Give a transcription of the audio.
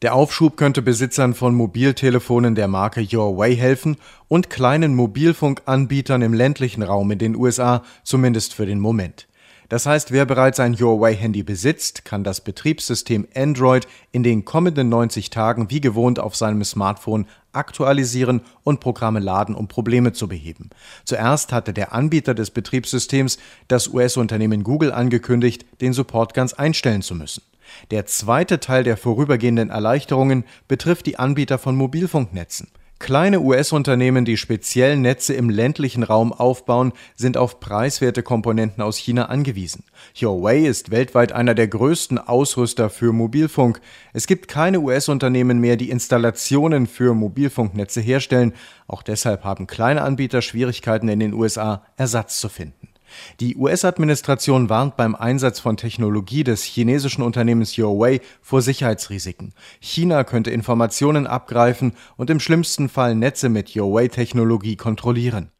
Der Aufschub könnte Besitzern von Mobiltelefonen der Marke Huawei helfen und kleinen Mobilfunkanbietern im ländlichen Raum in den USA, zumindest für den Moment. Das heißt, wer bereits ein Huawei-Handy besitzt, kann das Betriebssystem Android in den kommenden 90 Tagen wie gewohnt auf seinem Smartphone aktualisieren und Programme laden, um Probleme zu beheben. Zuerst hatte der Anbieter des Betriebssystems, das US-Unternehmen Google, angekündigt, den Support ganz einstellen zu müssen. Der zweite Teil der vorübergehenden Erleichterungen betrifft die Anbieter von Mobilfunknetzen. Kleine US-Unternehmen, die speziell Netze im ländlichen Raum aufbauen, sind auf preiswerte Komponenten aus China angewiesen. Huawei ist weltweit einer der größten Ausrüster für Mobilfunk. Es gibt keine US-Unternehmen mehr, die Installationen für Mobilfunknetze herstellen. Auch deshalb haben kleine Anbieter Schwierigkeiten in den USA, Ersatz zu finden. Die US-Administration warnt beim Einsatz von Technologie des chinesischen Unternehmens Huawei vor Sicherheitsrisiken. China könnte Informationen abgreifen und im schlimmsten Fall Netze mit Huawei-Technologie kontrollieren.